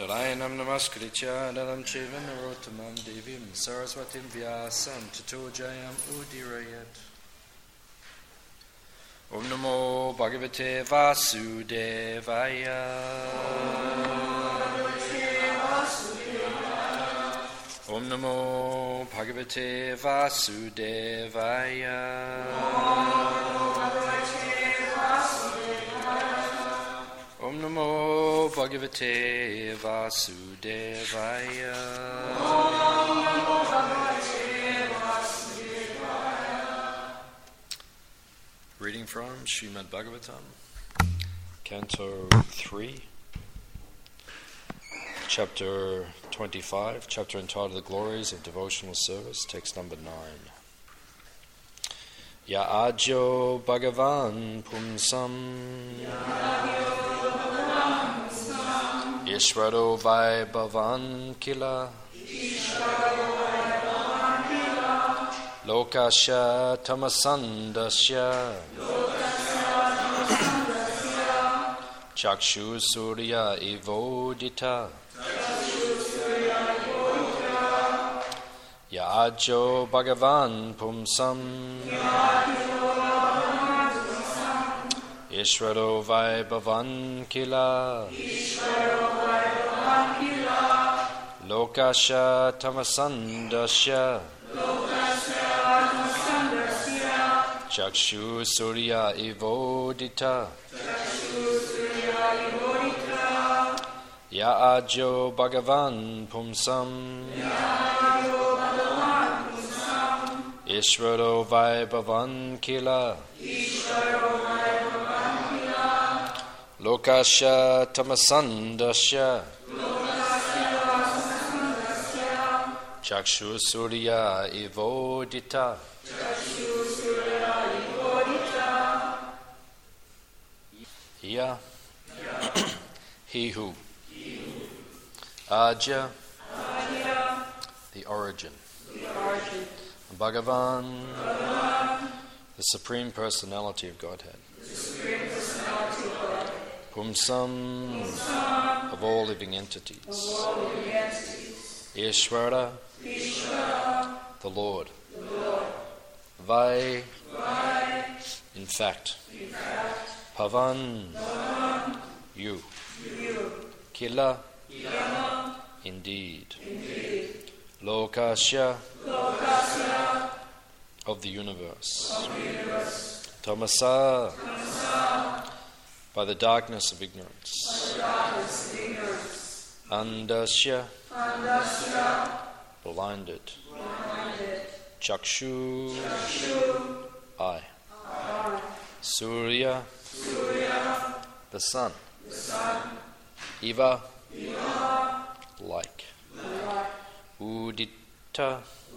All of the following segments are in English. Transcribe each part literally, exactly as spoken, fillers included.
Narayanam namaskritya naram chaiva narottamam devim saraswatim vyasam tato jayam udirayat. Om namo bhagavate vasudevaya. Om namo bhagavate vasudevaya. Om namo bhagavate vasudevaya. Reading from Srimad Bhagavatam, Canto three, Chapter twenty-five, chapter entitled The Glories of Devotional Service, text number nine. Ya ajo bhagavan pumsam Ishvaro vaibhavan kila Lokasya tamasandasya Chakshu surya evodita Yajo bhagavan pumsam Ishvaro vaibhavan kila Lokasya tamasandasya Chakshu surya evodita Ya ajo bhagavan pumsam Ishvaro vaibhavan kila Lokasya tamasandasya Chakshu surya evodita Ya He who Aja the origin Bhagavan the Supreme Personality of Godhead Pumsam of all living entities Ishvara the Lord Vai in fact Pavan you Kila indeed Lokasya of the universe Tamasa by the darkness of ignorance Andasya blinded Chakshu eye Surya the sun Iva like Udita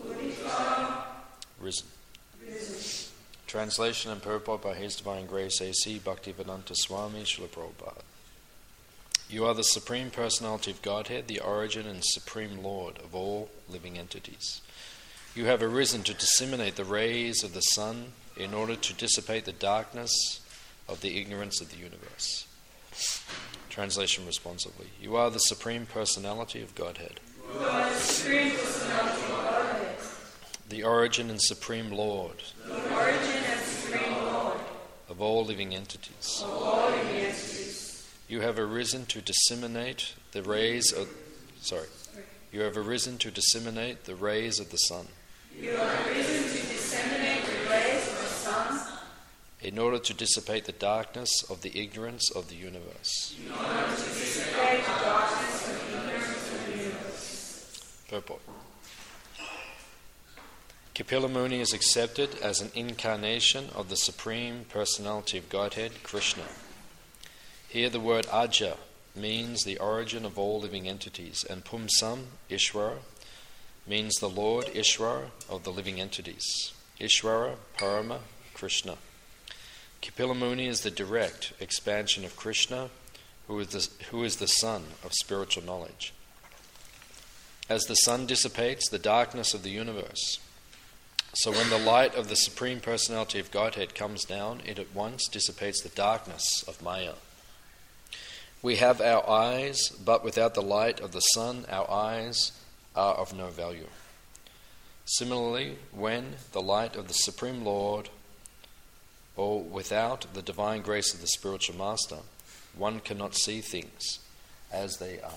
risen. Translation and purport by His Divine Grace A C Bhaktivedanta Swami Srila Prabhupada. You are the Supreme Personality of Godhead, the origin and Supreme Lord of all living entities. You have arisen to disseminate the rays of the sun in order to dissipate the darkness of the ignorance of the universe. Translation responsively. You are the Supreme Personality of Godhead. You are the Supreme Personality of Godhead. The origin and Supreme Lord. The origin and Supreme Lord. Of all living entities. Of all living entities. You have arisen to disseminate the rays of sorry. You have arisen to disseminate the rays of the sun. You have arisen to disseminate the rays of the sun. In order to dissipate the darkness of the ignorance of the universe. In order to dissipate the darkness of the ignorance of the universe. Purport. Kapila Muni is accepted as an incarnation of the Supreme Personality of Godhead, Krishna. Here the word Aja means the origin of all living entities, and Pumsam, Ishvara, means the Lord Ishvara of the living entities. Ishvara, Parama, Krishna. Kapila Muni is the direct expansion of Krishna, who is the, who is the sun of spiritual knowledge. As the sun dissipates the darkness of the universe, so when the light of the Supreme Personality of Godhead comes down, it at once dissipates the darkness of Maya. We have our eyes, but without the light of the sun, our eyes are of no value. Similarly, when the light of the Supreme Lord, or without the divine grace of the spiritual master, one cannot see things as they are.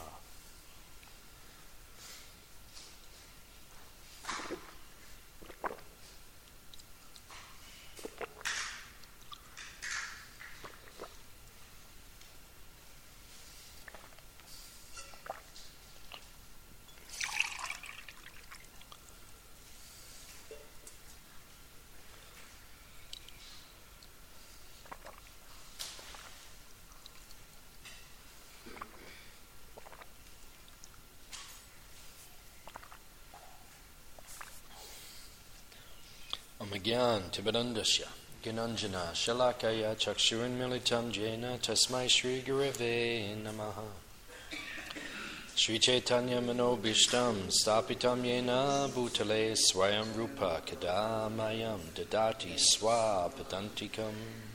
Amagyan Tibadandasya Ginanjana Shalakaya Chakshurin Militam Jena Tasmai Shri Gurave Namaha Shri Chaitanya Manobishtam Stapitam Yena Bhutale Swayam Rupa Kadamayam Dadati Swapadantikam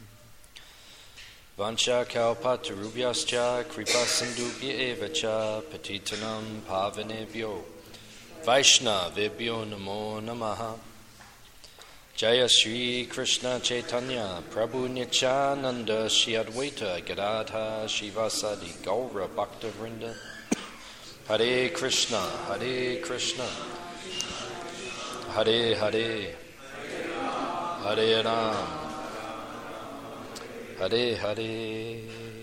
Vancha Kalpatarubhyascha Kripa Sindubhya Evacha Patitanam Pavanebhyo Vaishnavebhyo Namo Namaha Jaya Shri Krishna Chaitanya Prabhu Nityananda Shri Advaita Gadadha Shivasadi Gaura Bhakta Vrinda Hare Krishna Hare Krishna Hare Hare Hare Ram Hare Hare.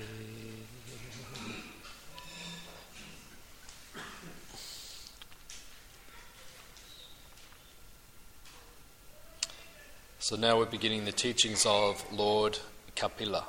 So now we're beginning the teachings of Lord Kapila.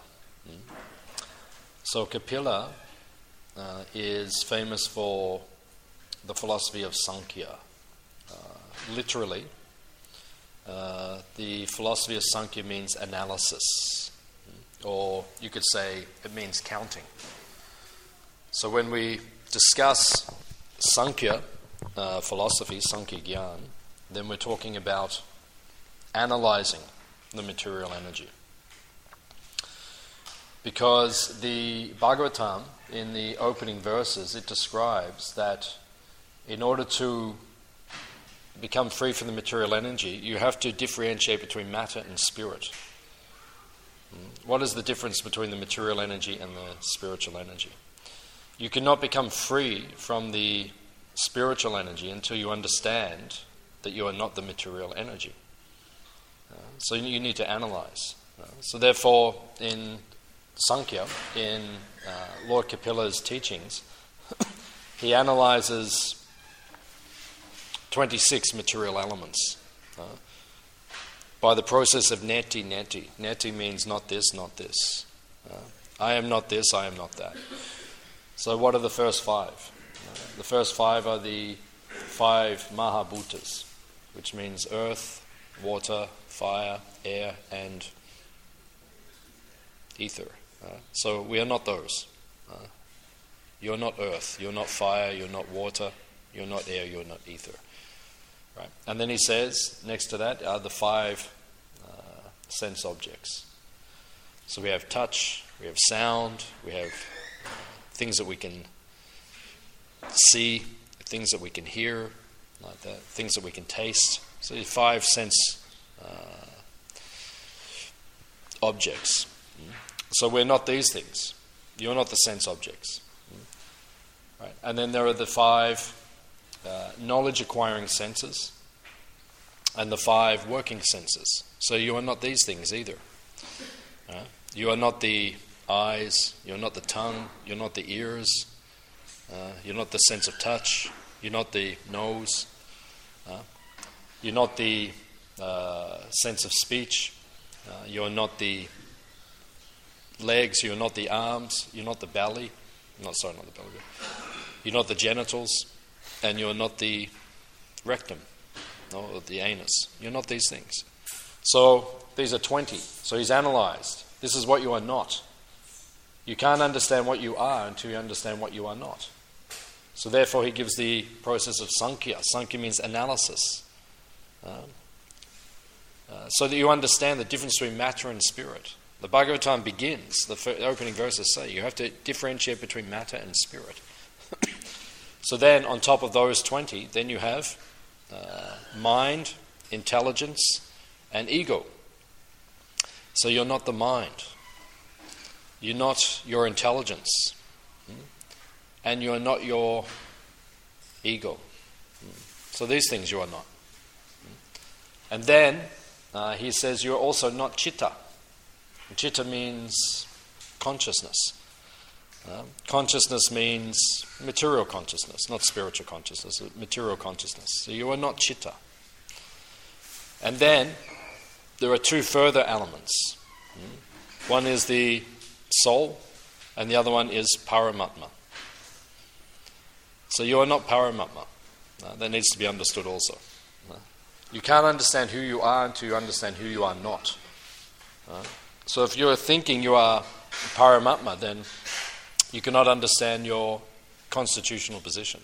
So Kapila uh, is famous for the philosophy of Sankhya. Uh, literally, uh, the philosophy of Sankhya means analysis, or you could say it means counting. So when we discuss Sankhya uh, philosophy, Sankhya Gyan, then we're talking about analyzing the material energy. Because the Bhagavatam, in the opening verses, it describes that in order to become free from the material energy, you have to differentiate between matter and spirit. What is the difference between the material energy and the spiritual energy? You cannot become free from the spiritual energy until you understand that you are not the material energy. Uh, so you need to analyze. Uh, so therefore, in Sankhya, in uh, Lord Kapila's teachings, he analyzes twenty-six material elements uh, by the process of neti neti. Neti means not this, not this. Uh, I am not this, I am not that. So what are the first five? Uh, the first five are the five Mahabhutas, which means earth, water, fire, air, and ether. Uh, so we are not those. Uh, you're not earth, you're not fire, you're not water, you're not air, you're not ether. Right? And then he says, next to that are the five uh, sense objects. So we have touch, we have sound, we have things that we can see, things that we can hear, like that, things that we can taste. So five sense uh, objects. So we're not these things. You're not the sense objects. Right? And then there are the five uh, knowledge-acquiring senses and the five working senses. So you are not these things either. Uh, you are not the eyes, you're not the tongue, you're not the ears, uh, you're not the sense of touch, you're not the nose, uh, you're not the uh, sense of speech, uh, you're not the legs, you're not the arms, you're not the belly, not sorry, not the belly, you're not the genitals, and you're not the rectum, no, or the anus. You're not these things. So these are twenty. So he's analyzed. This is what you are not. You can't understand what you are until you understand what you are not. So therefore he gives the process of Sankhya. Sankhya means analysis. Um, uh, so that you understand the difference between matter and spirit. The Bhagavatam begins, the fir- opening verses say, you have to differentiate between matter and spirit. So then, on top of those twenty, then you have uh, mind, intelligence, and ego. So you're not the mind. You're not your intelligence. And you're not your ego. So these things you are not. And then uh, he says you're also not chitta. Chitta means consciousness. Uh, consciousness means material consciousness, not spiritual consciousness, material consciousness. So you are not chitta. And then there are two further elements. One is the soul, and the other one is Paramatma. So you are not Paramatma. Uh, that needs to be understood also. Uh, you can't understand who you are until you understand who you are not. Uh, so if you're thinking you are Paramatma, then you cannot understand your constitutional position.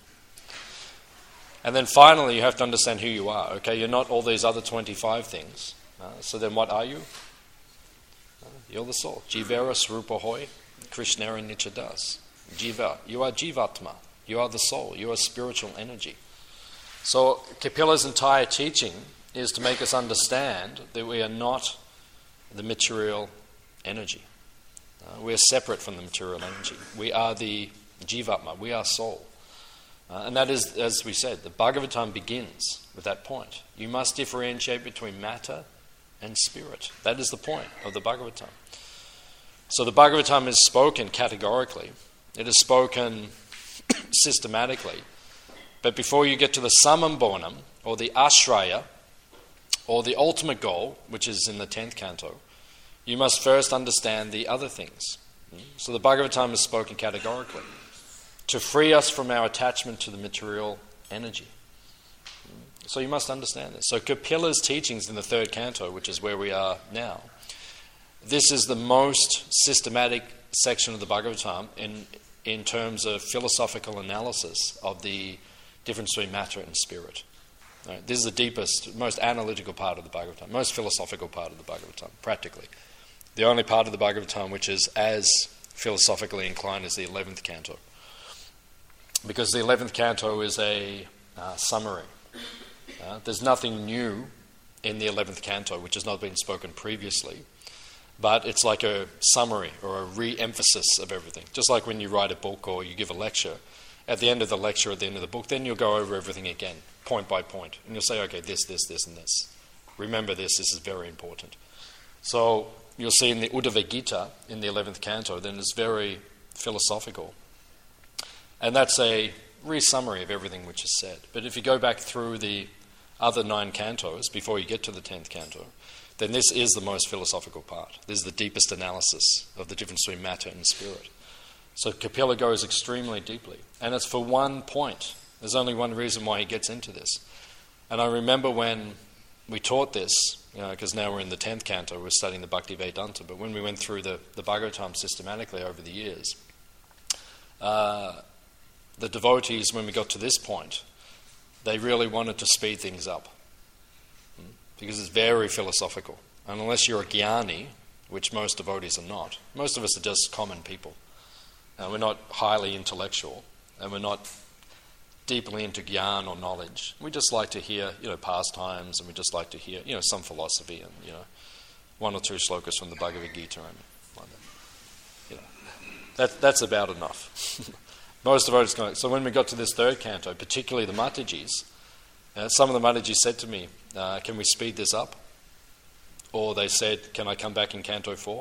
And then finally, you have to understand who you are. Okay, you're not all these other twenty-five things. Uh, so then what are you? Uh, you're the soul. Jivera Srupa Hoy, Krishnara Nichadas. Jiva. You are Jivatma. You are the soul. You are spiritual energy. So Kapila's entire teaching is to make us understand that we are not the material energy. Uh, we are separate from the material energy. We are the Jivatma. We are soul. Uh, and that is, as we said, the Bhagavatam begins with that point. You must differentiate between matter and spirit. That is the point of the Bhagavatam. So the Bhagavatam is spoken categorically. It is spoken systematically. But before you get to the Samambonam, or the Ashraya, or the ultimate goal, which is in the tenth canto, you must first understand the other things. So the Bhagavatam is spoken categorically to free us from our attachment to the material energy. So you must understand this. So Kapila's teachings in the third canto, which is where we are now, this is the most systematic section of the Bhagavatam in, in terms of philosophical analysis of the difference between matter and spirit. Right? This is the deepest, most analytical part of the Bhagavatam, most philosophical part of the Bhagavatam, practically. The only part of the Bhagavatam which is as philosophically inclined is the eleventh canto. Because the eleventh canto is a uh, summary. Uh, there's nothing new in the eleventh canto which has not been spoken previously, but it's like a summary or a re-emphasis of everything. Just like when you write a book or you give a lecture, at the end of the lecture, at the end of the book, then you'll go over everything again, point by point. And you'll say, okay, this, this, this, and this. Remember this, this is very important. So you'll see in the Uddhava Gita, in the eleventh canto, then it's very philosophical. And that's a re-summary of everything which is said. But if you go back through the other nine cantos, before you get to the tenth canto, then this is the most philosophical part. This is the deepest analysis of the difference between matter and spirit. So Kapila goes extremely deeply. And it's for one point. There's only one reason why he gets into this. And I remember when we taught this, you know, because now we're in the tenth canto, we're studying the Bhakti Vedanta, but when we went through the, the Bhagavatam systematically over the years, uh, the devotees, when we got to this point, they really wanted to speed things up. Because it's very philosophical. And unless you're a jnani, which most devotees are not, most of us are just common people. Uh, we're not highly intellectual, and we're not deeply into jnana or knowledge. We just like to hear, you know, pastimes, and we just like to hear, you know, some philosophy and, you know, one or two slokas from the Bhagavad Gita and like that. You know, that, that's about enough. Most devotees go. So when we got to this third canto, particularly the Matajis, uh, some of the Matajis said to me, uh, can we speed this up? Or they said, can I come back in canto four?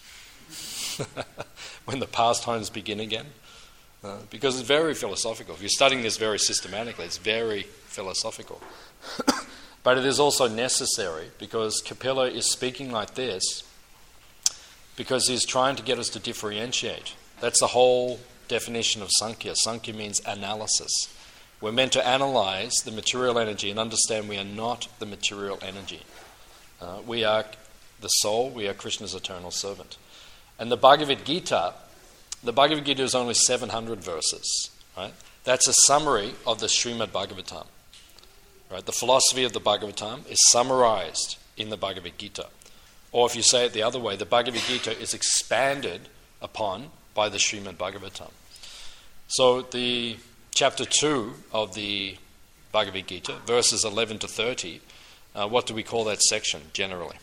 When the pastimes begin again. Uh, because it's very philosophical. If you're studying this very systematically, it's very philosophical. But it is also necessary because Kapila is speaking like this because he's trying to get us to differentiate. That's the whole definition of Sankhya. Sankhya means analysis. We're meant to analyze the material energy and understand we are not the material energy. Uh, we are the soul, we are Krishna's eternal servant. And the Bhagavad Gita, the Bhagavad Gita is only seven hundred verses. Right? That's a summary of the Srimad Bhagavatam. Right? The philosophy of the Bhagavatam is summarized in the Bhagavad Gita. Or if you say it the other way, the Bhagavad Gita is expanded upon by the Srimad Bhagavatam. So the chapter two of the Bhagavad Gita, verses eleven to thirty, uh, what do we call that section generally?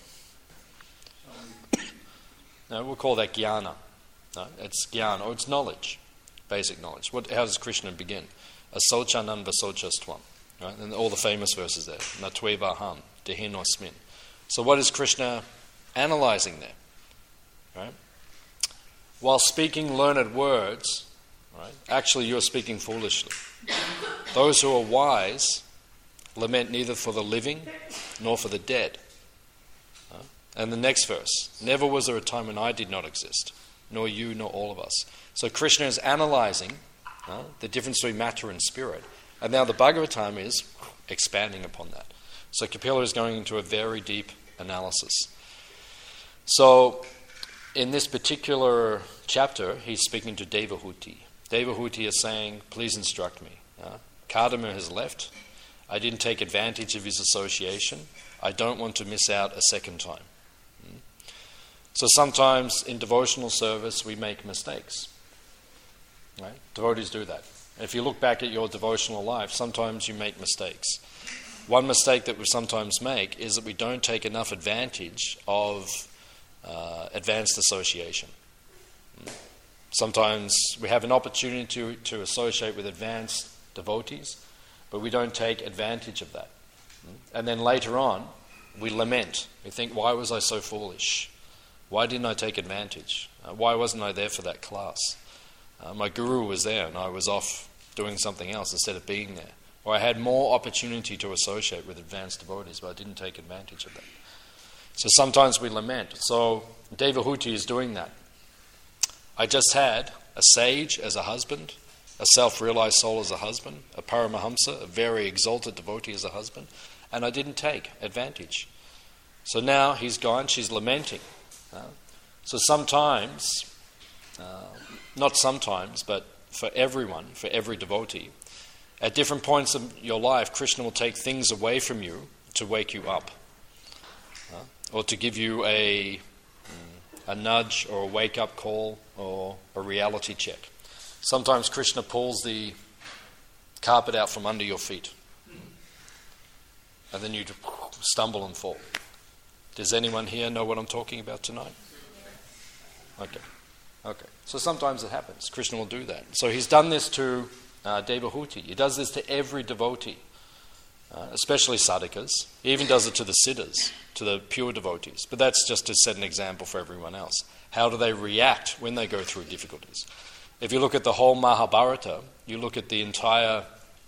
No, we'll call that jnana. No, it's jnana, or it's knowledge, basic knowledge. What, how does Krishna begin? Asochanam vasocastvam. Right? And all the famous verses there. Natvevaham, dehinosmin. So what is Krishna analyzing there? Right? While speaking learned words, right, actually you're speaking foolishly. Those who are wise lament neither for the living nor for the dead. Uh, and the next verse, never was there a time when I did not exist, nor you, nor all of us. So Krishna is analyzing uh, the difference between matter and spirit. And now the Bhagavatam is expanding upon that. So Kapila is going into a very deep analysis. So in this particular chapter, he's speaking to Devahuti. Devahuti is saying, please instruct me. Uh, Kadama has left. I didn't take advantage of his association. I don't want to miss out a second time. Mm. So sometimes in devotional service we make mistakes. Right? Devotees do that. If you look back at your devotional life, sometimes you make mistakes. One mistake that we sometimes make is that we don't take enough advantage of uh, advanced association. Mm. Sometimes we have an opportunity to, to associate with advanced devotees, but we don't take advantage of that. And then later on, we lament. We think, why was I so foolish? Why didn't I take advantage? Uh, why wasn't I there for that class? Uh, my guru was there and I was off doing something else instead of being there. Or I had more opportunity to associate with advanced devotees, but I didn't take advantage of that. So sometimes we lament. So Devahuti is doing that. I just had a sage as a husband, a self-realized soul as a husband, a Paramahamsa, a very exalted devotee as a husband, and I didn't take advantage. So now he's gone, she's lamenting. Uh, so sometimes, uh, not sometimes, but for everyone, for every devotee, at different points of your life, Krishna will take things away from you to wake you up, uh, or to give you a, a nudge or a wake-up call or a reality check. Sometimes Krishna pulls the carpet out from under your feet, and then you stumble and fall. Does anyone here know what I'm talking about tonight? Okay. Okay. So sometimes it happens. Krishna will do that. So he's done this to uh, Devahuti. He does this to every devotee, uh, especially sadhakas. He even does it to the siddhas, to the pure devotees. But that's just to set an example for everyone else. How do they react when they go through difficulties? If you look at the whole Mahabharata, you look at the entire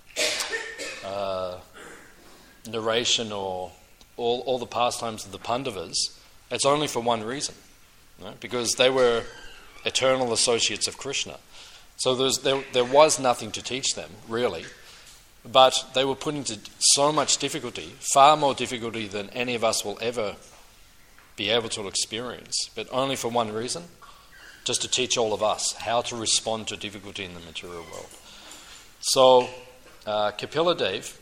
uh, narration or all, all the pastimes of the Pandavas, it's only for one reason, right? Because they were eternal associates of Krishna. So there's, there, there was nothing to teach them, really, but they were put into so much difficulty, far more difficulty than any of us will ever be able to experience, but only for one reason, just to teach all of us how to respond to difficulty in the material world. So uh, Kapila Dev,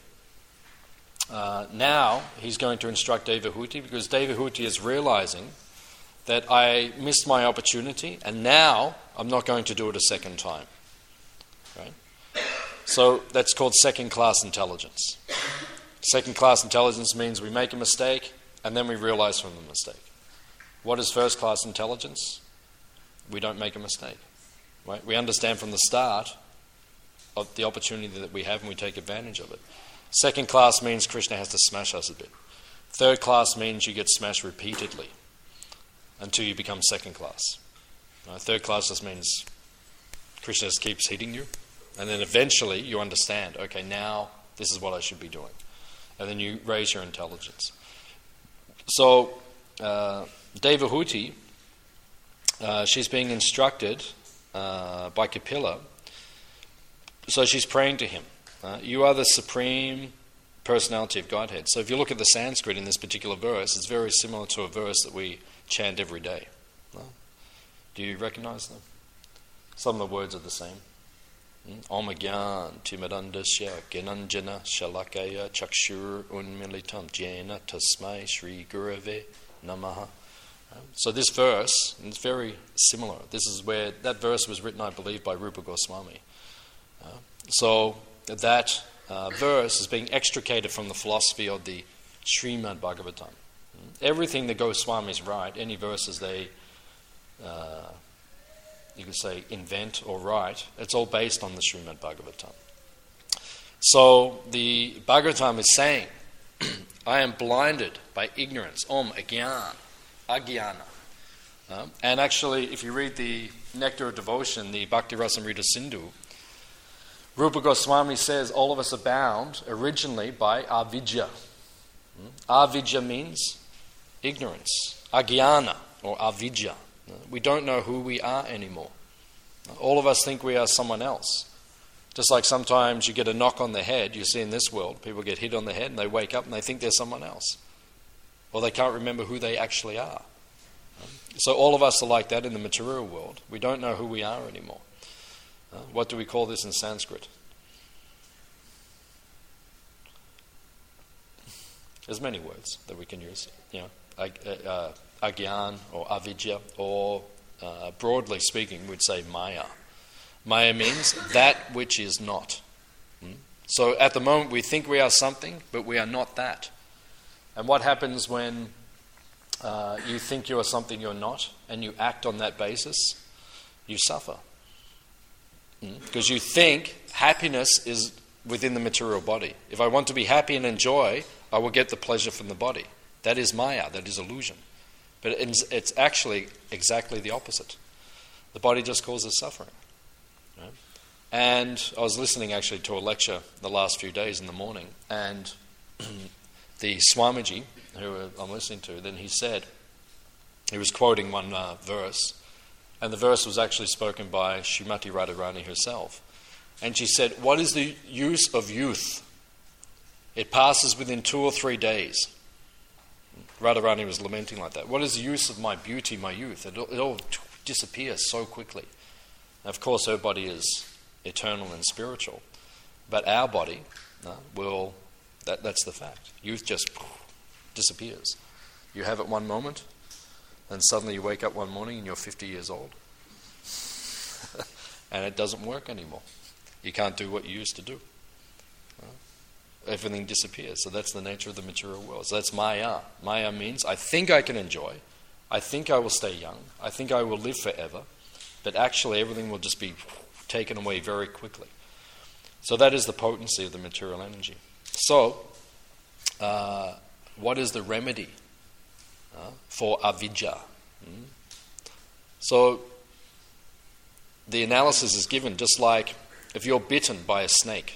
uh, now he's going to instruct Devahuti, because Devahuti is realizing that I missed my opportunity and now I'm not going to do it a second time. Right? So that's called second-class intelligence. Second-class intelligence means we make a mistake and then we realize from the mistake. What is first-class intelligence? We don't make a mistake. Right? We understand from the start of the opportunity that we have and we take advantage of it. Second class means Krishna has to smash us a bit. Third class means you get smashed repeatedly until you become second class. Right? Third class just means Krishna just keeps hitting you, and then eventually you understand, okay, now this is what I should be doing. And then you raise your intelligence. So uh, Devahuti, Uh, she's being instructed uh, by Kapila, so she's praying to him. Uh, you are the supreme personality of Godhead. So if you look at the Sanskrit in this particular verse, it's very similar to a verse that we chant every day. No? Do you recognize them? Some of the words are the same. Om Gyan Timirandasya Gyananjana Shalakaya Chakshur Unmilitam Jena Tasmai Shri Gurave Namaha. So this verse, and it's very similar. This is where that verse was written, I believe, by Rupa Goswami. Uh, so that uh, verse is being extricated from the philosophy of the Srimad Bhagavatam. Everything the Goswamis write, any verses they, uh, you could say, invent or write, it's all based on the Srimad Bhagavatam. So the Bhagavatam is saying, I am blinded by ignorance, om agyan, agyana. Uh, and actually, if you read the Nectar of Devotion, the Bhakti Rasamrita Sindhu, Rupa Goswami says all of us are bound originally by avidya. Hmm? Avidya means ignorance. Agyana, or avidya. We don't know who we are anymore. All of us think we are someone else. Just like sometimes you get a knock on the head, you see in this world, people get hit on the head and they wake up and they think they're someone else. Or they can't remember who they actually are. So all of us are like that in the material world. We don't know who we are anymore. Uh, what do we call this in Sanskrit? There's many words that we can use. You know, ag- uh, agyan or avidya, or uh, broadly speaking, we'd say maya. Maya means that which is not. Hmm? So at the moment we think we are something, but we are not that. And what happens when uh, you think you are something you're not, and you act on that basis? You suffer. Hmm? Because you think happiness is within the material body. If I want to be happy and enjoy, I will get the pleasure from the body. That is maya, that is illusion. But it's, it's actually exactly the opposite. The body just causes suffering. Right? And I was listening actually to a lecture the last few days in the morning, and the Swamiji, who I'm listening to, then he said, he was quoting one uh, verse, and the verse was actually spoken by Srimati Radharani herself. And she said, what is the use of youth? It passes within two or three days. Radharani was lamenting like that. What is the use of my beauty, my youth? It, it all disappears so quickly. And of course, her body is eternal and spiritual. But our body uh, will, that, that's the fact. Youth just disappears. You have it one moment, and suddenly you wake up one morning and you're fifty years old. And it doesn't work anymore. You can't do what you used to do. Everything disappears. So that's the nature of the material world. So that's maya. Maya means I think I can enjoy. I think I will stay young. I think I will live forever. But actually everything will just be taken away very quickly. So that is the potency of the material energy. So, uh, what is the remedy uh, for avidya? Hmm? So, the analysis is given just like if you're bitten by a snake.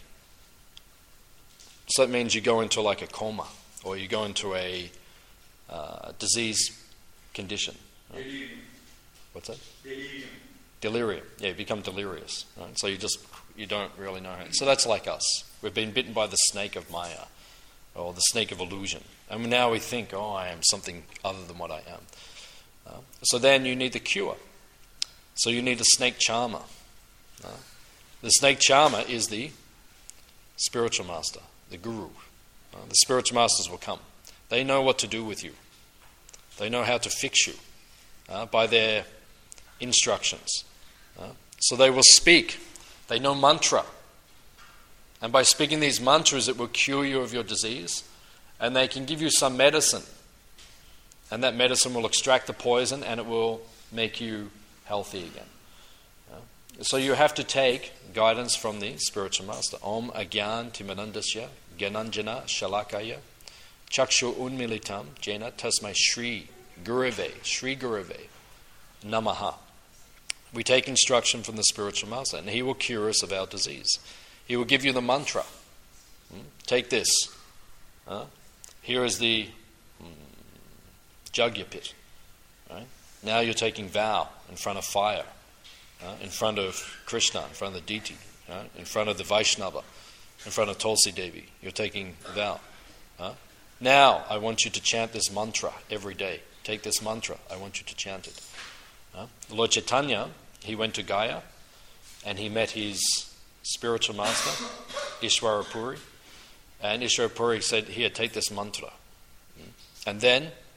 So that means you go into like a coma, or you go into a uh, disease condition. Right? Delirium. What's that? Delirium. Delirium. Yeah, you become delirious. Right? So you just, you don't really know how. So that's like us. We've been bitten by the snake of Maya, or the snake of illusion. And now we think, oh, I am something other than what I am. Uh, so then you need the cure. So you need a snake charmer. Uh, the snake charmer is the spiritual master, the guru. Uh, the spiritual masters will come. They know what to do with you. They know how to fix you uh, by their instructions. Uh, so they will speak. They know mantra. And by speaking these mantras, it will cure you of your disease. And they can give you some medicine. And that medicine will extract the poison and it will make you healthy again. Uh, so you have to take guidance from the spiritual master. Om agyan timanandasya gyananjana shalakaya chakshu unmilitam jena tasmai shri gurave shri gurave namaha. We take instruction from the spiritual master and he will cure us of our disease. He will give you the mantra. Hmm? Take this. Uh, here is the hmm, Jagyapit. Right? Now you're taking vow in front of fire, uh, in front of Krishna, in front of the deity, right? In front of the Vaishnava, in front of Tulsi Devi. You're taking vow. Uh, now I want you to chant this mantra every day. Take this mantra. I want you to chant it. Uh, Lord Chaitanya, he went to Gaya and he met his spiritual master, Ishwara Puri. And Ishwara Puri said, here, take this mantra. And then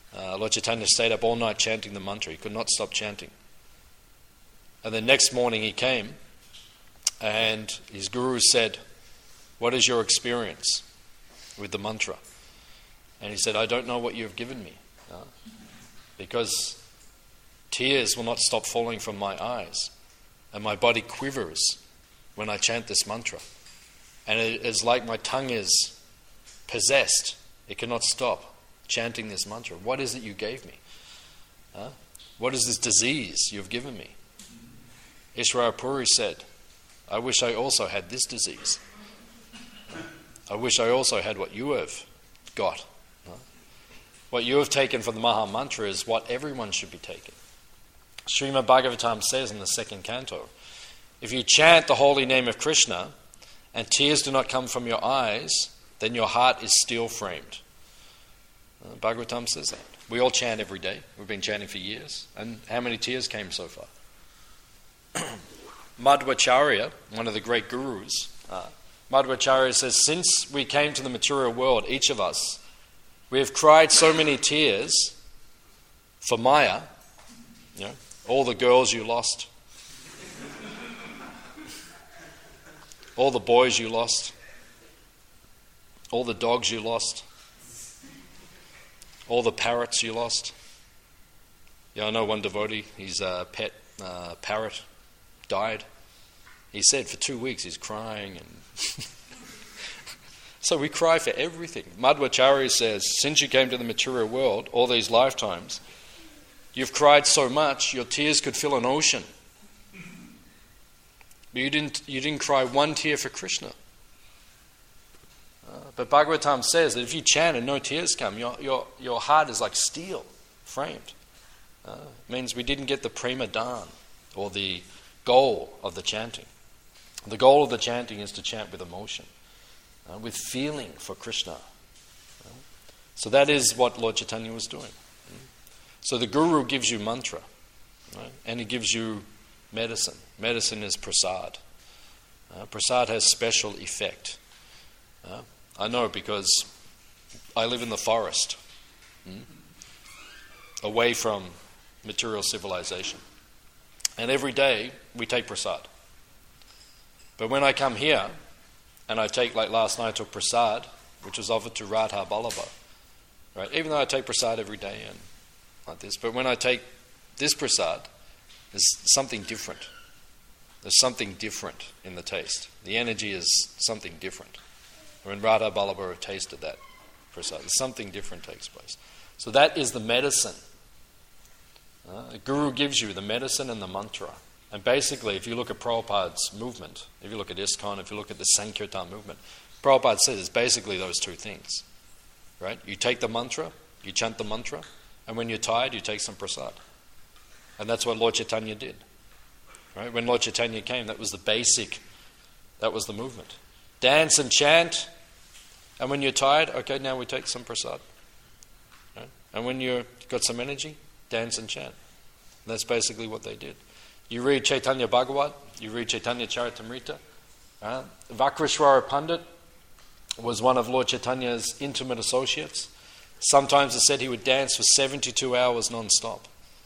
Uh, Lord Chaitanya stayed up all night chanting the mantra. He could not stop chanting. And the next morning he came, and his guru said, "What is your experience with the mantra?" And he said, "I don't know what you have given me, uh, because tears will not stop falling from my eyes, and my body quivers when I chant this mantra. And it is like my tongue is possessed. It cannot stop chanting this mantra. What is it you gave me? Huh? What is this disease you have given me?" Ishwara Puri said, "I wish I also had this disease. I wish I also had what you have got. Huh? What you have taken from the Maha Mantra is what everyone should be taking." Srimad Bhagavatam says in the second canto, "If you chant the holy name of Krishna and tears do not come from your eyes, then your heart is steel framed." Uh, Bhagavatam says that. We all chant every day. We've been chanting for years. And how many tears came so far? Madhvacharya, one of the great gurus, uh, Madhvacharya says, since we came to the material world, each of us, we have cried so many tears for Maya, you know, all the girls you lost, all the boys you lost, all the dogs you lost, all the parrots you lost. Yeah, I know one devotee, his uh, pet uh, parrot died. He said for two weeks he's crying, and so we cry for everything. Madhvacharya says, since you came to the material world, all these lifetimes, you've cried so much your tears could fill an ocean. But you didn't you didn't cry one tear for Krishna. Uh, but Bhagavatam says that if you chant and no tears come, your your, your heart is like steel framed. Uh, it means we didn't get the prema dhan, or the goal of the chanting. The goal of the chanting is to chant with emotion, uh, with feeling for Krishna. Uh, so that is what Lord Chaitanya was doing. So the Guru gives you mantra, right? And he gives you medicine. Medicine is prasad. Uh, prasad has special effect. Uh, I know because I live in the forest, hmm, away from material civilization. And every day we take prasad. But when I come here and I take, like last night I took prasad, which was offered to Radha Ballabha, right? Even though I take prasad every day and like this, but when I take this prasad, there's something different. There's something different in the taste. The energy is something different. When Radha Ballabha tasted that prasad, something different takes place. So that is the medicine. Uh, the Guru gives you the medicine and the mantra. And basically, if you look at Prabhupada's movement, if you look at ISKCON, if you look at the Sankirtan movement, Prabhupada says it's basically those two things. Right? You take the mantra, you chant the mantra, and when you're tired, you take some prasad. And that's what Lord Chaitanya did. Right? When Lord Chaitanya came, that was the basic, that was the movement. Dance and chant, and when you're tired, okay, now we take some prasad. Right? And when you've got some energy, dance and chant. And that's basically what they did. You read Chaitanya Bhagavat, you read Chaitanya Charitamrita. Uh, Vakreshwara Pandit was one of Lord Chaitanya's intimate associates. Sometimes it said he would dance for seventy-two hours non-stop.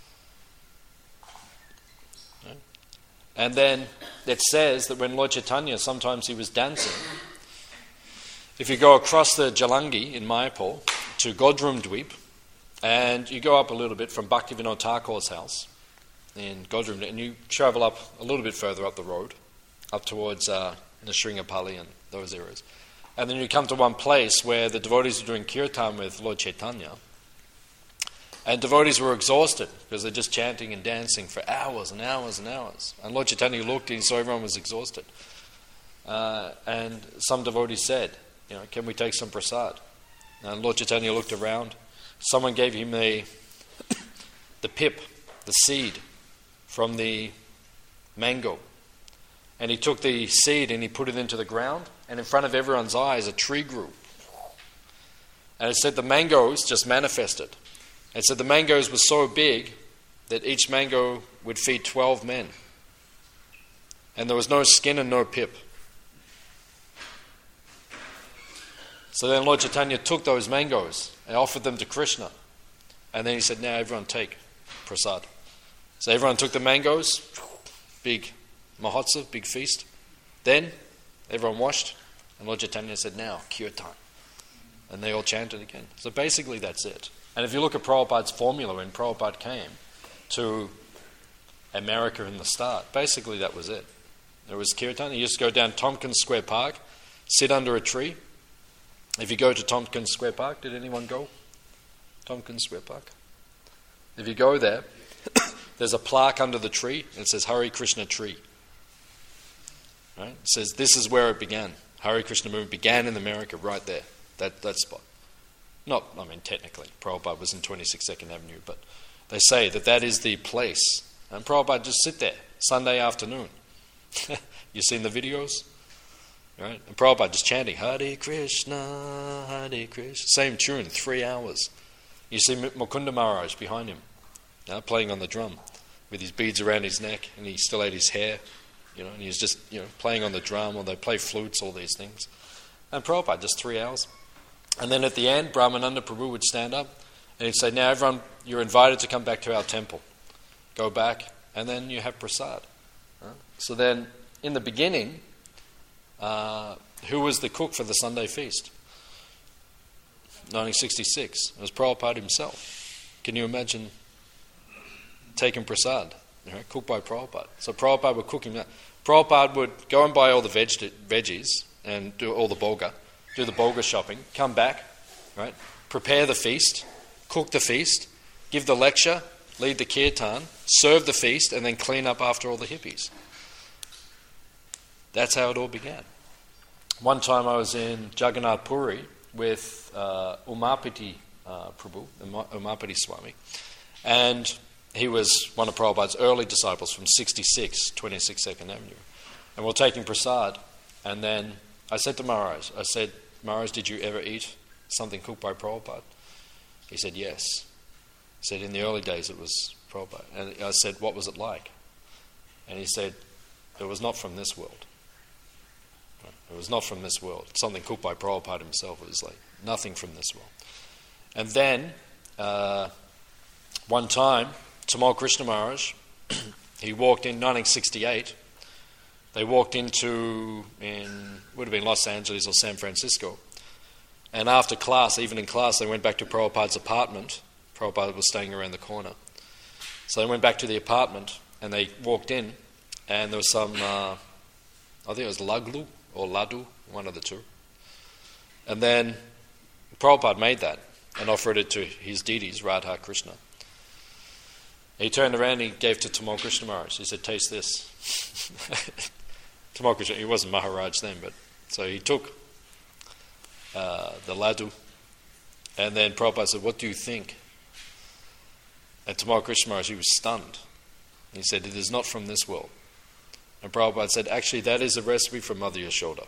Right? And then it says that when Lord Chaitanya, sometimes he was dancing. If you go across the Jalangi in Mayapur to Godrum Dweep, and you go up a little bit from Bhaktivinoda Thakur's house in Godrum, and you travel up a little bit further up the road, up towards uh, Nrsimhapalli and those areas. And then you come to one place where the devotees are doing kirtan with Lord Chaitanya. And devotees were exhausted because they're just chanting and dancing for hours and hours and hours. And Lord Chaitanya looked and he saw everyone was exhausted. Uh, and some devotees said, you know, can we take some prasad? And Lord Chaitanya looked around. Someone gave him the, the pip, the seed from the mango. And he took the seed and he put it into the ground, and in front of everyone's eyes a tree grew. And it said the mangoes just manifested. It said the mangoes were so big that each mango would feed twelve men. And there was no skin and no pip. So then Lord Chaitanya took those mangoes and offered them to Krishna. And then he said, now everyone take prasad. So everyone took the mangoes, big mahotsav, big feast. Then everyone washed, and Lord Chaitanya said, now, kirtan. And they all chanted again. So basically that's it. And if you look at Prabhupada's formula when Prabhupada came to America in the start, basically that was it. There was kirtan. He used to go down Tompkins Square Park, sit under a tree. If you go to Tompkins Square Park, did anyone go? Tompkins Square Park? If you go there, there's a plaque under the tree, and it says Hare Krishna tree. Right? It says this is where it began. Hare Krishna movement began in America, right there, that that spot. Not, I mean, technically, Prabhupada was in twenty-six Second Avenue, but they say that that is the place. And Prabhupada just sit there, Sunday afternoon. You seen the videos? Right? And Prabhupada just chanting, Hare Krishna, Hare Krishna. Same tune, three hours. You see Mukunda Maharaj behind him, you know, playing on the drum with his beads around his neck, and he still had his hair, you know, and he was just, you know, playing on the drum, or they play flutes, all these things. And Prabhupada, just three hours. And then at the end, Brahmananda Prabhu would stand up, and he'd say, now everyone, you're invited to come back to our temple. Go back, and then you have prasad. Right? So then, in the beginning, uh, who was the cook for the Sunday feast? nineteen sixty-six. It was Prabhupada himself. Can you imagine taking prasad, you know, cooked by Prabhupada? So Prabhupada would cook him that. Prabhupada would go and buy all the veg- veggies and do all the bolga, do the bolga shopping, come back, right? Prepare the feast, cook the feast, give the lecture, lead the kirtan, serve the feast, and then clean up after all the hippies. That's how it all began. One time I was in Jagannath Puri with uh, Umapati uh, Prabhu, Umapati Swami, and he was one of Prabhupada's early disciples from sixty-six, twenty-six Second Avenue. And we we're taking prasad, and then I said to Maharaj, I said, Maharaj, did you ever eat something cooked by Prabhupada? He said, yes. He said, in the early days it was Prabhupada. And I said, what was it like? And he said, it was not from this world. It was not from this world. Something cooked by Prabhupada himself. It was like nothing from this world. And then, uh, one time, Tamal Krishna Maharaj, he walked in nineteen sixty-eight. They walked into, in would have been Los Angeles or San Francisco. And after class, even in class, they went back to Prabhupada's apartment. Prabhupada was staying around the corner. So they went back to the apartment, and they walked in, and there was some, uh, I think it was laglu, or ladu, one of the two. And then Prabhupada made that and offered it to his deities, Radha Krishna. He turned around and he gave to Tamal Krishna Maharaj. He said, taste this. Tamal Krishna, he wasn't Maharaj then, but so he took uh, the ladu, and then Prabhupada said, what do you think? And Tamal Krishna Maharaj, he was stunned. He said, it is not from this world. And Prabhupada said, actually, that is a recipe from Mother Yashoda.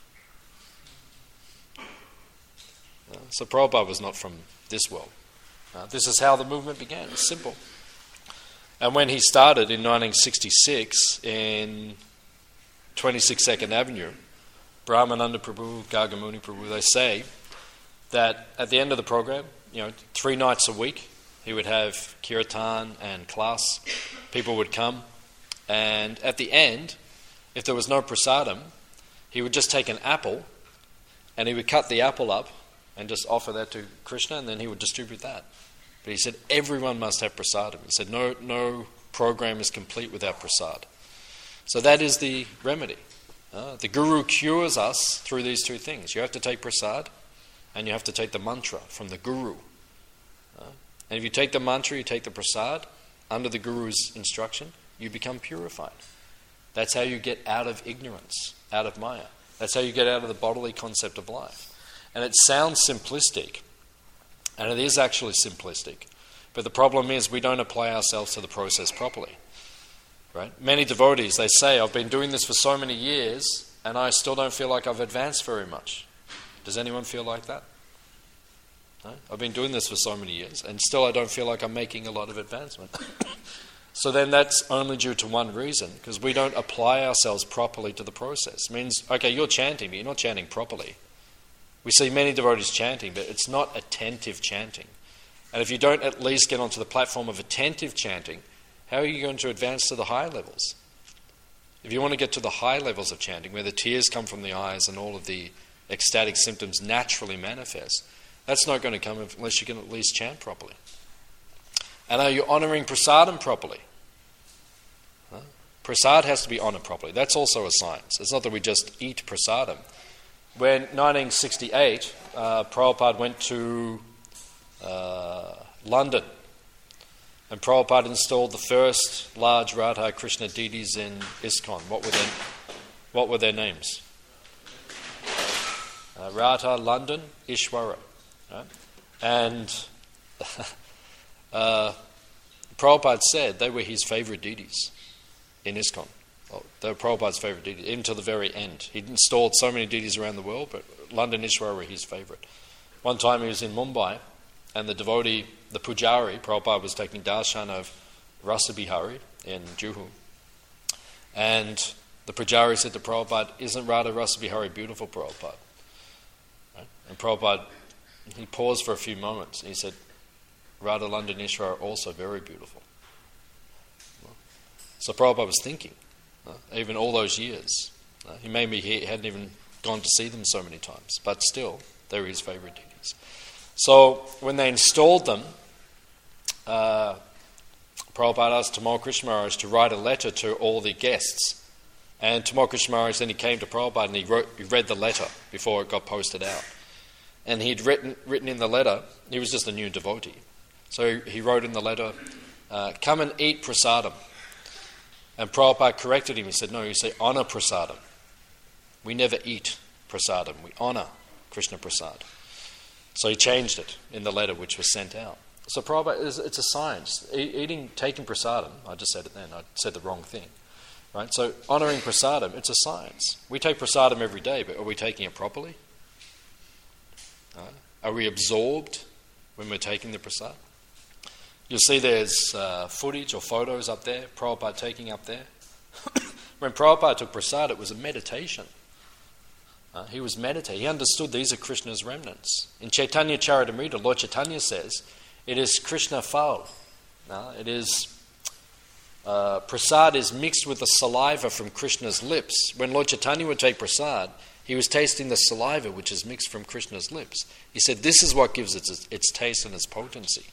Uh, so Prabhupada was not from this world. Uh, this is how the movement began. It's simple. And when he started in nineteen sixty-six in twenty-six Second Avenue, Brahmananda Prabhu, Gargamuni Prabhu, they say that at the end of the program, you know, three nights a week, he would have kirtan and class. People would come. And at the end, if there was no prasadam, he would just take an apple and he would cut the apple up and just offer that to Krishna, and then he would distribute that. But he said everyone must have prasadam. He said no, no program is complete without prasad. So that is the remedy. Uh, the Guru cures us through these two things. You have to take prasad, and you have to take the mantra from the Guru. Uh, and if you take the mantra, you take the prasad, under the Guru's instruction, you become purified. That's how you get out of ignorance, out of Maya. That's how you get out of the bodily concept of life. And it sounds simplistic, and it is actually simplistic. But the problem is we don't apply ourselves to the process properly. Right? Many devotees, they say, I've been doing this for so many years, and I still don't feel like I've advanced very much. Does anyone feel like that? No? I've been doing this for so many years, and still I don't feel like I'm making a lot of advancement. So then that's only due to one reason, because we don't apply ourselves properly to the process. It means, okay, you're chanting, but you're not chanting properly. We see many devotees chanting, but it's not attentive chanting. And if you don't at least get onto the platform of attentive chanting, how are you going to advance to the higher levels? If you want to get to the high levels of chanting, where the tears come from the eyes and all of the ecstatic symptoms naturally manifest, that's not going to come unless you can at least chant properly. And are you honouring prasadam properly? Huh? Prasad has to be honoured properly. That's also a science. It's not that we just eat prasadam. When nineteen sixty-eight, uh, Prabhupada went to uh, London, and Prabhupada installed the first large Radha Krishna deities in ISKCON. What were their, what were their names? Uh, Radha, London, Ishwara. Right? And uh, Prabhupada said they were his favourite deities in ISKCON. Well, they were Prabhupada's favourite deities, even to the very end. He'd installed so many deities around the world, but London Ishwara were his favourite. One time he was in Mumbai, and the devotee, the pujari, Prabhupada was taking darshan of Rasa Bihari in Juhu. And the pujari said to Prabhupada, "Isn't Radha Rasa Bihari beautiful, Prabhupada?" Right? And Prabhupada, he paused for a few moments, and he said, "Radha London Ishwara are also very beautiful." So Prabhupada was thinking, uh, even all those years, uh, he maybe he hadn't even gone to see them so many times, but still, they were his favourite deities. So when they installed them, uh, Prabhupada asked Tamal Krishna Maharaj to write a letter to all the guests. And Tamal Krishna Maharaj then he came to Prabhupada and he, wrote, he read the letter before it got posted out. And he'd written, written in the letter, he was just a new devotee. So he wrote in the letter, uh, "Come and eat prasadam." And Prabhupada corrected him. He said, "No, you say honour prasadam. We never eat prasadam. We honour Krishna Prasad." So he changed it in the letter which was sent out. So Prabhupada, it's a science. E- eating, taking prasadam, I just said it then, I said the wrong thing. Right? So honouring prasadam, it's a science. We take prasadam every day, but are we taking it properly? Uh, are we absorbed when we're taking the prasad? You'll see there's uh, footage or photos up there, Prabhupada taking up there. When Prabhupada took prasad, it was a meditation. Uh, he was meditating. He understood these are Krishna's remnants. In Chaitanya Charitamrita, Lord Chaitanya says, it is Krishna fal. Uh, it is, uh, prasad is mixed with the saliva from Krishna's lips. When Lord Chaitanya would take prasad, he was tasting the saliva which is mixed from Krishna's lips. He said, this is what gives its, its taste and its potency.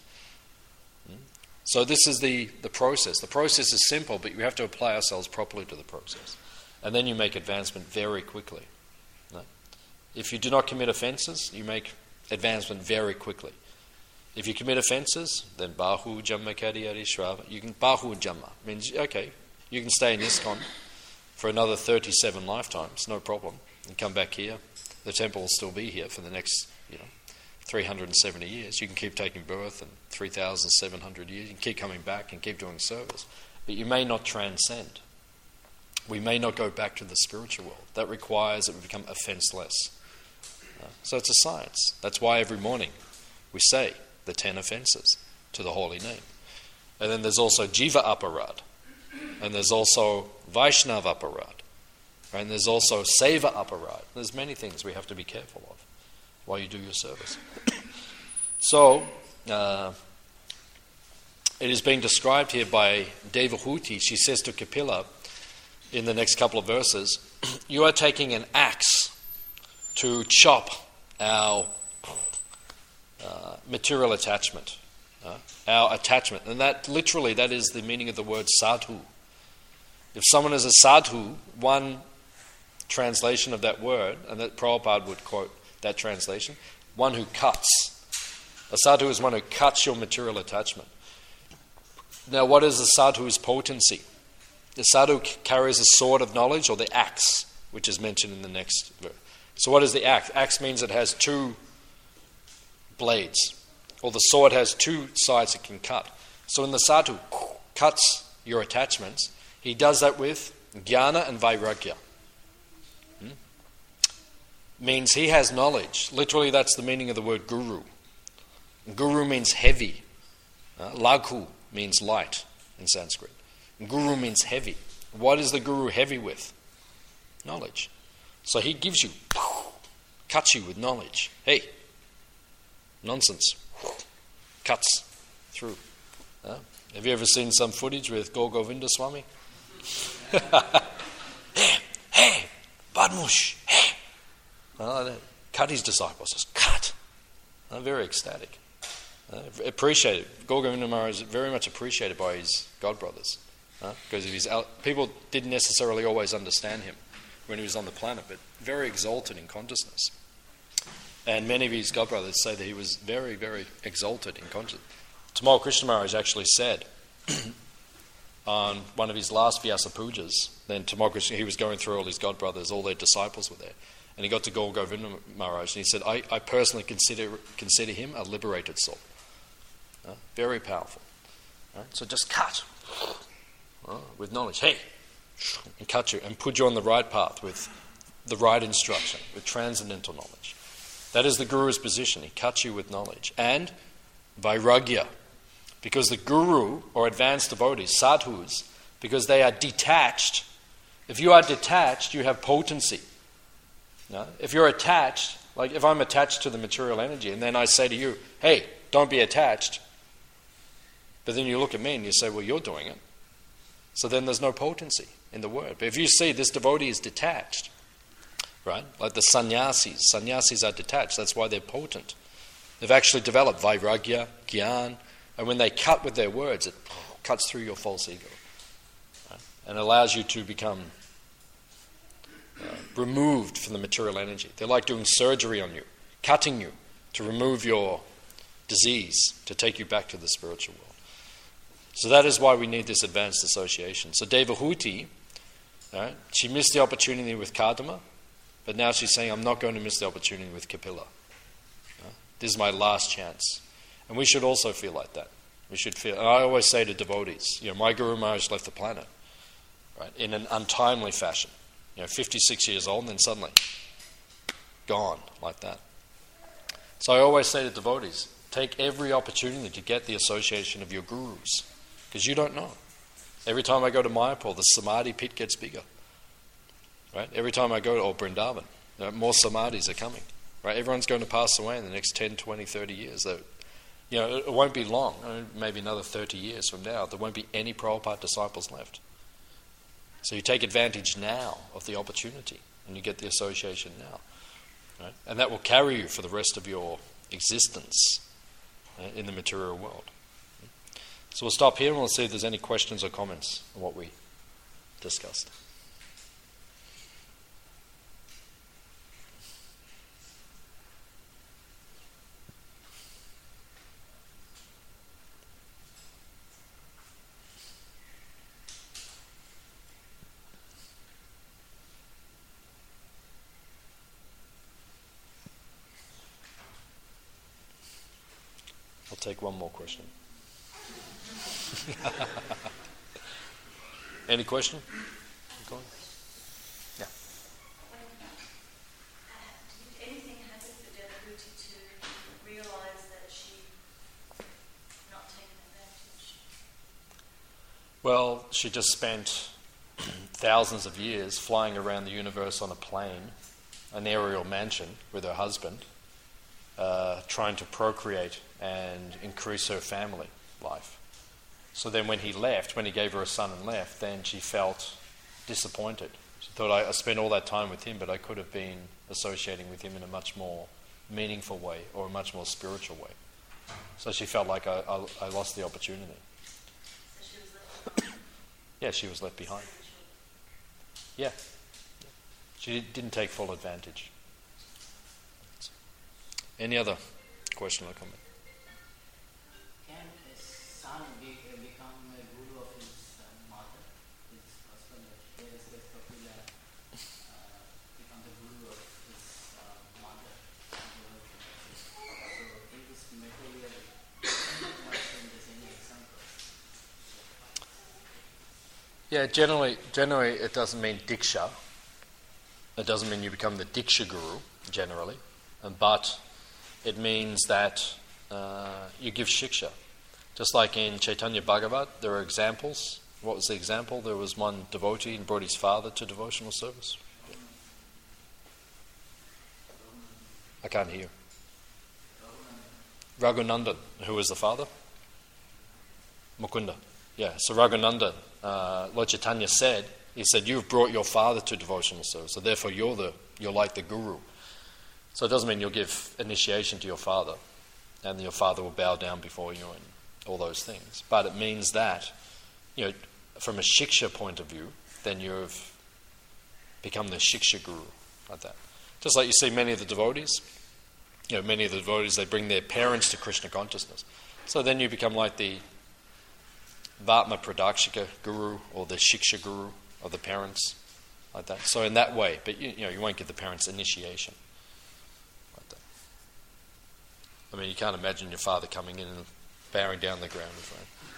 So this is the, the process. The process is simple, but you have to apply ourselves properly to the process. And then you make advancement very quickly. No? If you do not commit offences, you make advancement very quickly. If you commit offences, then Bahu Jamma Kadiyari Shrava, you can Bahu Jamma. Means, okay, you can stay in ISKCON for another thirty-seven lifetimes, no problem. And come back here. The temple will still be here for the next, you know, three hundred seventy years. You can keep taking birth and three thousand seven hundred years. You can keep coming back and keep doing service. But you may not transcend. We may not go back to the spiritual world. That requires that we become offenceless. Uh, so it's a science. That's why every morning we say the ten offences to the holy name. And then there's also Jiva Aparad. And there's also Vaishnava Aparad. Right? And there's also Seva Aparad. There's many things we have to be careful of while you do your service. So, uh, it is being described here by Devahuti. She says to Kapila in the next couple of verses, you are taking an axe to chop our uh, material attachment, uh, our attachment. And that literally, that is the meaning of the word sadhu. If someone is a sadhu, one translation of that word, and that Prabhupada would quote that translation, one who cuts. A sadhu is one who cuts your material attachment. Now, what is the sadhu's potency? The sadhu carries a sword of knowledge, or the axe, which is mentioned in the next verse. So what is the axe? Axe means it has two blades, or the sword has two sides it can cut. So when the sadhu cuts your attachments, he does that with jnana and vairagya. Hmm? Means he has knowledge. Literally, that's the meaning of the word guru. Guru means heavy. Uh, laghu means light in Sanskrit. Guru means heavy. What is the guru heavy with? Knowledge. So he gives you, cuts you with knowledge. Hey, nonsense. cuts through. Uh, have you ever seen some footage with Gaur Govinda Swami? Hey, hey, Badmush, hey. Uh, cut his disciples, just cut. Uh, very ecstatic. Uh, appreciated. Gaur Govinda Maharaj is very much appreciated by his godbrothers. Uh, because of his out- people didn't necessarily always understand him when he was on the planet, but very exalted in consciousness. And many of his godbrothers say that he was very, very exalted in consciousness. Tamal Krishna Maharaj actually said on one of his last Vyasa Pujas, then Tamal Krishna, he was going through all his godbrothers, all their disciples were there, and he got to Gaur Govinda Maharaj, and he said, I, I personally consider consider him a liberated soul. Uh, very powerful. Right? So just cut uh, with knowledge. Hey, and cut you, and put you on the right path with the right instruction, with transcendental knowledge. That is the Guru's position. He cuts you with knowledge. And vairagya. Because the Guru, or advanced devotees, sadhus, because they are detached. If you are detached, you have potency. No? If you're attached, like if I'm attached to the material energy, and then I say to you, hey, don't be attached. But then you look at me and you say, well, you're doing it. So then there's no potency in the word. But if you see this devotee is detached, right? Like the sannyasis. Sannyasis are detached. That's why they're potent. They've actually developed vairagya, gyan, and when they cut with their words, it cuts through your false ego. Right? And allows you to become uh, removed from the material energy. They're like doing surgery on you, cutting you to remove your disease, to take you back to the spiritual world. So that is why we need this advanced association. So Devahuti, right, she missed the opportunity with Kadama, but now she's saying, I'm not going to miss the opportunity with Kapila. Uh, this is my last chance. And we should also feel like that. We should feel, and I always say to devotees, you know, my Guru Maharaj left the planet, right, in an untimely fashion. You know, fifty-six years old, and then suddenly gone like that. So I always say to devotees, take every opportunity to get the association of your gurus, because you don't know. Every time I go to Mayapur, the samadhi pit gets bigger. Right? Every time I go to or Vrindavan, you know, more samadhis are coming. Right? Everyone's going to pass away in the next ten, twenty, thirty years. They're, you know, it won't be long, maybe another thirty years from now, there won't be any Prabhupada disciples left. So you take advantage now of the opportunity, and you get the association now. Right? And that will carry you for the rest of your existence uh, in the material world. So we'll stop here and we'll see if there's any questions or comments on what we discussed. I'll take one more question. Any question? Go on. Yeah. Did anything happen for Devahuti to realise that she not taken advantage? Well, she just spent thousands of years flying around the universe on a plane, an aerial mansion with her husband, uh, trying to procreate and increase her family life. So then when he left, when he gave her a son and left, then she felt disappointed. She thought, I, I spent all that time with him, but I could have been associating with him in a much more meaningful way or a much more spiritual way. So she felt like I, I, I lost the opportunity. So she was left behind. Yeah, she was left behind. Yeah. She didn't take full advantage. Any other question or comment? Can a son be, uh, become a guru of his uh, mother, his husband? Here is the popular uh, become the guru of his uh, mother. So, in this material, there's any example? Yeah, generally, generally it doesn't mean diksha. It doesn't mean you become the diksha guru, generally. But it means that uh, you give shiksha. Just like in Chaitanya Bhagavat, there are examples. What was the example? There was one devotee and brought his father to devotional service. Yeah. I can't hear. Raghunandan, who was the father? Mukunda. Yeah, so Raghunandan, uh, Lord Chaitanya said, he said, you've brought your father to devotional service, so therefore you're the you're like the guru. So it doesn't mean you'll give initiation to your father, and your father will bow down before you and all those things. But it means that, you know, from a shiksha point of view, then you've become the shiksha guru, like that. Just like you see many of the devotees, you know, many of the devotees, they bring their parents to Krishna consciousness. So then you become like the Vatma Pradakshika guru or the shiksha guru of the parents, like that. So in that way, but you, you know, you won't give the parents initiation, like that. I mean, you can't imagine your father coming in and bowing down the ground in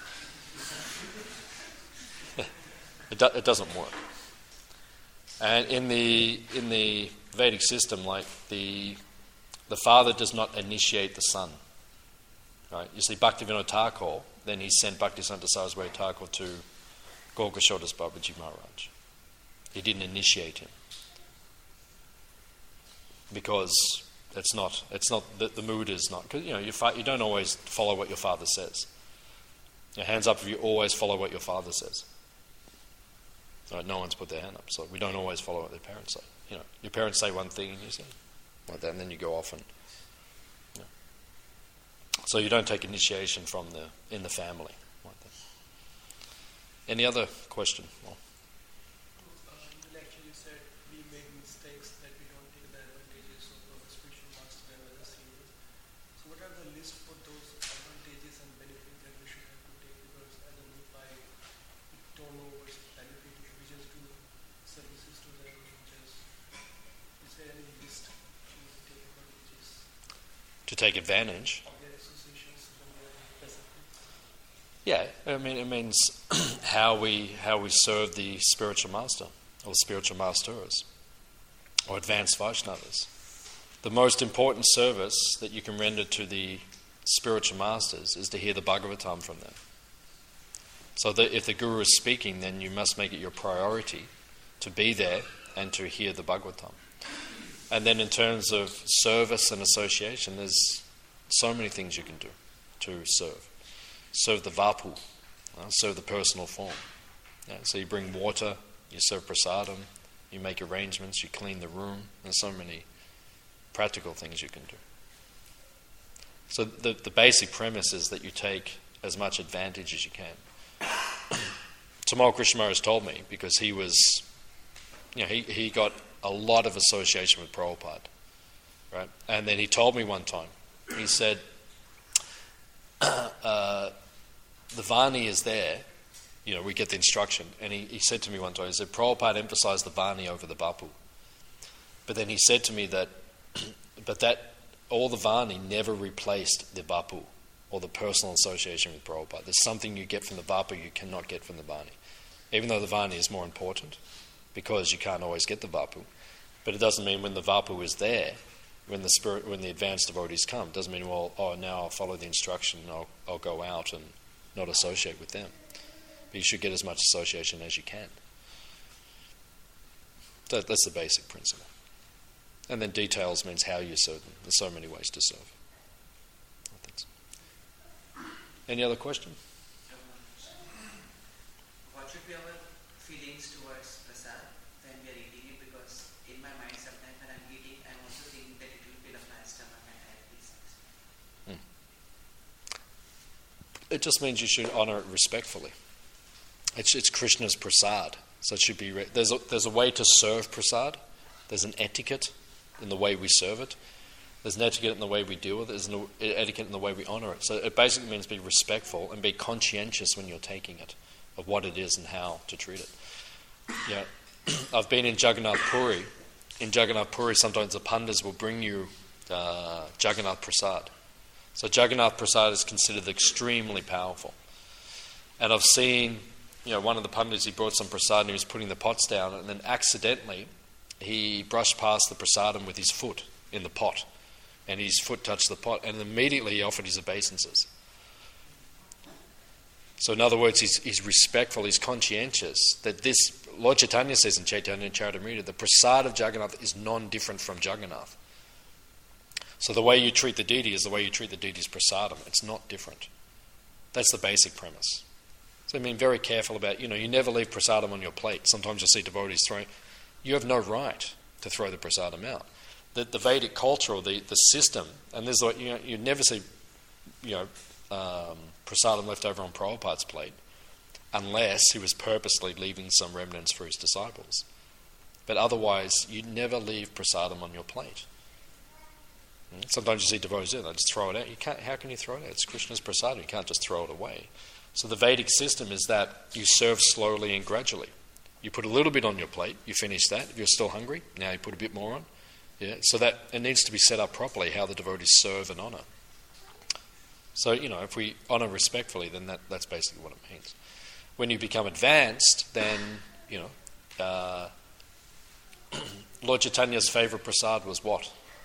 front. it, do, it doesn't work. And in the in the Vedic system, like the the father does not initiate the son. Right? You see, Bhaktivinoda Thakur, then he sent Bhaktisiddhanta Saraswati Thakur to Gaurkashodas Babaji Maharaj. He didn't initiate him because it's not. It's not the, the mood is not. Because you know you fa- you don't always follow what your father says. Your hands up if you always follow what your father says. Right, no one's put their hand up, so we don't always follow what their parents say. You know, your parents say one thing and you say like that, and then you go off and. You know. So you don't take initiation from the in the family like that. Any other question? Well, uh, in the lecture you said we make mistakes that we don't take the advantages of the spiritual master and other seniors. So what are the list for those advantages and benefits that we should have to take? Because as a Nephi, we don't know what's benefiting. We just do services to them. Just is there any list to take advantages? to take advantage. Of their associations when they are present. Yeah, I mean it means how we how we serve the spiritual master or spiritual masters or advanced Vaishnavas. The most important service that you can render to the spiritual masters is to hear the Bhagavatam from them. So that if the Guru is speaking, then you must make it your priority to be there and to hear the Bhagavatam. And then in terms of service and association, there's so many things you can do to serve. Serve the Vapu, uh, serve the personal form. Yeah, so you bring water, you serve prasadam, you make arrangements, you clean the room. There's so many practical things you can do. So the, the basic premise is that you take as much advantage as you can. Tamal Krishna Maharaj told me, because he was, you know, he, he got a lot of association with Prabhupada, right? And then he told me one time, he said, uh, the Vani is there, you know, we get the instruction, and he, he said to me one time, he said, Prabhupada emphasized the Vani over the Bapu. But then he said to me that, but that all the Vani never replaced the Bapu, or the personal association with Prabhupada. There's something you get from the Bapu you cannot get from the Vani. Even though the Vani is more important, because you can't always get the Vapu. But it doesn't mean when the Vapu is there, when the spirit, when the advanced devotees come, it doesn't mean, well, oh, now I'll follow the instruction and I'll, I'll go out and not associate with them. But you should get as much association as you can. That, that's the basic principle. And then details means how you serve them. There's so many ways to serve. Any other question? What should be our feelings towards prasad when we are eating it? Because in my mind, sometimes when I'm eating, I'm also thinking that it will fill up my stomach and I will be satisfied. Hmm. It just means you should honor it respectfully. It's, it's Krishna's prasad, so it should be. Re- there's a, there's a way to serve prasad. There's an etiquette in the way we serve it. There's an etiquette in the way we deal with it. There's an etiquette in the way we honor it. So it basically means be respectful and be conscientious when you're taking it, of what it is and how to treat it. Yeah, I've been in Jagannath Puri. In Jagannath Puri, sometimes the Pandits will bring you uh, Jagannath Prasad. So Jagannath Prasad is considered extremely powerful. And I've seen, you know, one of the Pandits, he brought some prasad and he was putting the pots down, and then accidentally he brushed past the prasadam with his foot in the pot. And his foot touched the pot, and immediately he offered his obeisances. So in other words, he's, he's respectful, he's conscientious, that this, Lord Chaitanya says in Chaitanya Charitamrita, the prasad of Jagannath is non-different from Jagannath. So the way you treat the deity is the way you treat the deity's prasadam. It's not different. That's the basic premise. So I mean, very careful about, you know, you never leave prasadam on your plate. Sometimes you see devotees throwing. You have no right to throw the prasadam out. The, the Vedic culture or the, the system, and there's like, you know, you never see, you know, um, prasadam left over on Prabhupada's plate unless he was purposely leaving some remnants for his disciples. But otherwise, you never leave prasadam on your plate. Sometimes you see devotees do that, just throw it out. You can't. How can you throw it out? It's Krishna's prasadam. You can't just throw it away. So the Vedic system is that you serve slowly and gradually. You put a little bit on your plate, you finish that. If you're still hungry, now you put a bit more on. Yeah. So that it needs to be set up properly, how the devotees serve and honour. So, you know, if we honour respectfully, then that, that's basically what it means. When you become advanced, then, you know, uh, Lord Chaitanya's favourite prasad was what?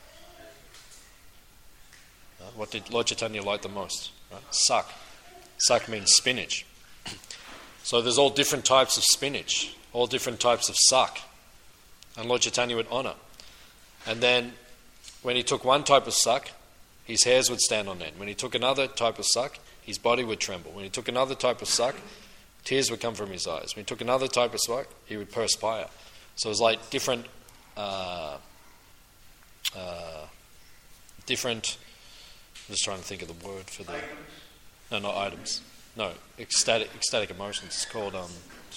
Uh, what did Lord Chaitanya like the most? Right? Sak. Sak means spinach. So there's all different types of spinach, all different types of sak. And Lord Chaitanya would honour. And then when he took one type of sak, his hairs would stand on end. When he took another type of sak, his body would tremble. When he took another type of sak, tears would come from his eyes. When he took another type of sak, he would perspire. So it was like different, uh, uh, different, I'm just trying to think of the word for the, no, not items, no, ecstatic, ecstatic emotions. It's called um,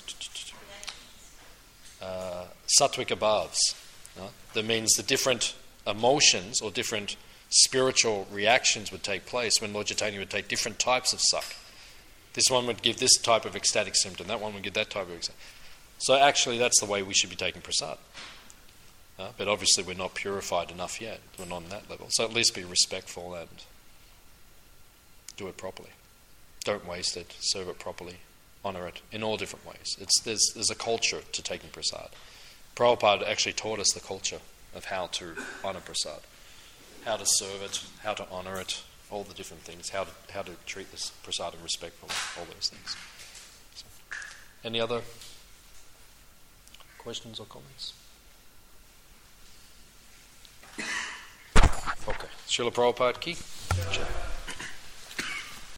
uh, sattvika bhavs. No? That means the different emotions or different spiritual reactions would take place when Lord Chaitanya would take different types of sak. This one would give this type of ecstatic symptom, that one would give that type of ecstatic. So actually that's the way we should be taking prasad. Uh, but obviously we're not purified enough yet. We're not on that level. So at least be respectful and do it properly. Don't waste it. Serve it properly. Honour it in all different ways. It's there's there's a culture to taking prasad. Prabhupada actually taught us the culture of how to honour prasad, how to serve it, how to honour it, all the different things, how to how to treat this prasad respectfully, all those things. So, any other questions or comments? Okay. Srila Prabhupada ki